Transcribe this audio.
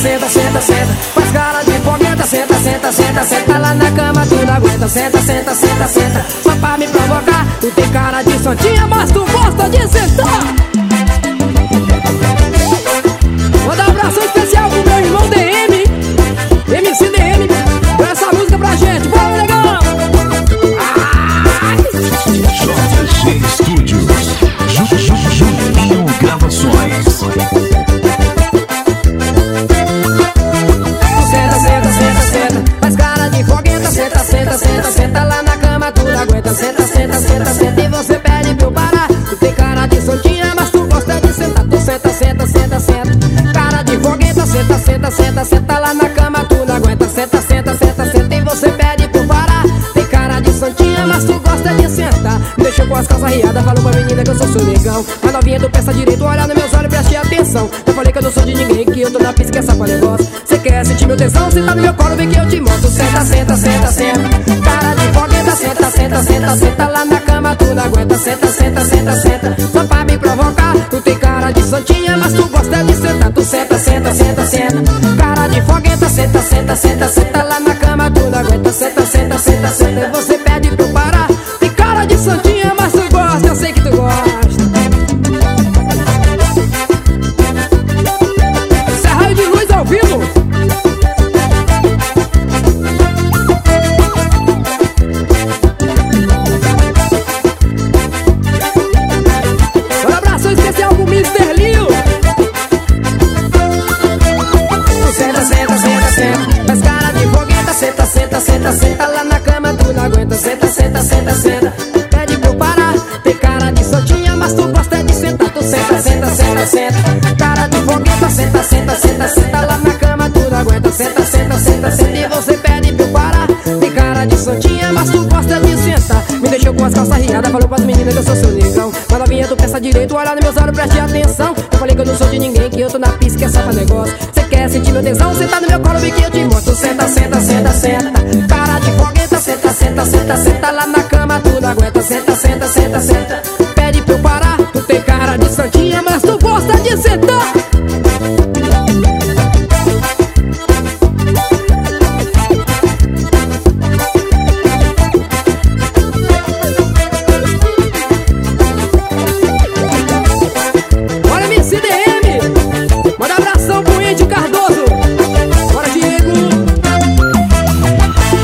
senta, senta, senta. Faz cara de fogueta, senta, senta, senta, senta. Lá na cama tu não aguenta, senta, senta, senta, senta. Só pra me provocar, tu tem cara de santinha, mas tu gosta de sentar. Manda um abraço especial pro meu irmão DM, MC DM. Dá essa música pra gente, bora, legal! JG Studios, Juninho Gravações. Senta, senta, senta, senta. Faz cara de fogueta, senta, senta, senta, senta. Lá na cama tu não aguenta, senta, senta, senta, senta. E você pede pra eu parar. Tu tem cara de soltinha, mas tu gosta de sentar. Tu senta, senta, senta, senta. Cara de fogueta, senta, senta, senta, senta. Lá na cama tu não aguenta, senta, senta, senta, senta. E você pede pra eu parar. Tem cara de santinha, mas tu gosta de sentar. Me deixou com as calças riadas, falou pra menina que eu sou negão. A novinha do peça direito, olha nos meus olhos, preste atenção. Eu falei que eu não sou de ninguém, que eu tô na pista, que essa pra negócio. Cê quer sentir meu tesão, senta no meu colo, vem que eu te mostro. Senta, senta, senta, senta. Cara de fogueta, senta, senta, senta, senta. Lá na cama tu não aguenta, senta, senta, senta, senta. Só pra me provocar, tu tem cara de santinha, mas tu gosta de sentar. Tu senta, senta, senta, senta. Cara de fogueta, senta, senta, senta, senta. Lá na cama tu não aguenta, senta, senta, senta, senta. E você pede pra eu parar. Tem cara de santinha, mas tu gosta, eu sei que tu gosta. Isso é raio de luz ao vivo. Um abraço especial pro Mr. Lio. Senta, senta, senta, senta. Faz cara de fogueta, senta, senta, senta, senta. Lá na cama tu não aguenta, senta, senta, senta, senta. Pede pra eu parar. Tem cara de soltinha, mas tu gosta de sentar. Tu senta, senta, senta, senta. Cara de fogueta, senta, senta, senta, senta. Lá na cama tu não aguenta, senta, senta, senta, senta. E você pede pra eu parar. Tem cara de soltinha, mas tu gosta de sentar. Me deixou com as calças riadas, falou pras meninas que eu sou seu negão. Mas novinha tu pensa direito, olha nos meus olhos, preste atenção. Eu falei que eu não sou de ninguém, que eu tô na pista, que é só pra negócio. Cê quer sentir meu tesão, senta no meu colo, vem que eu te mostro. Senta, senta, senta, senta. Cara de fogueta, senta, senta, senta, senta. Lá na cama tu não aguenta, senta, senta, senta, senta. Pede pra eu parar, tu tem cara de santinha, mas tu gosta de sentar.